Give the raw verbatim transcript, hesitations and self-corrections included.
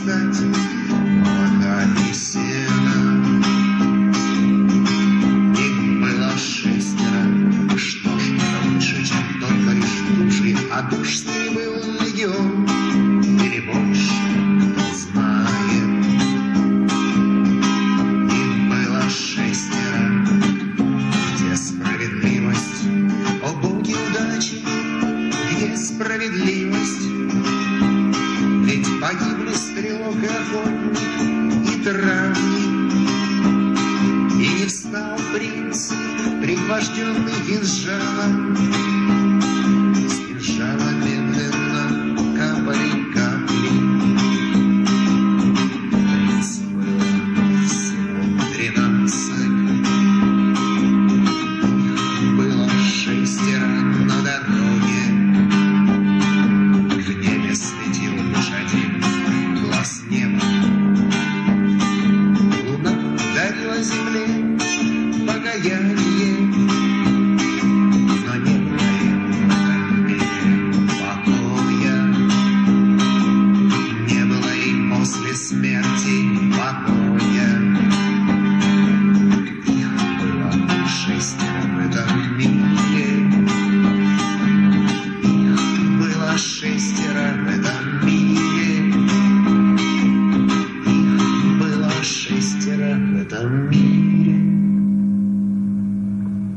стать молока и сена. Их было шестеро, что ж, лучше, чем только лишь души, а душ с ними был легион или больше, кто знает. Их было шестеро. Где справедливость? О, боги удачи! Где справедливость? Ведь погибли стрелок и охотник, и травник, и не встал принц, пригвожденный кинжалом.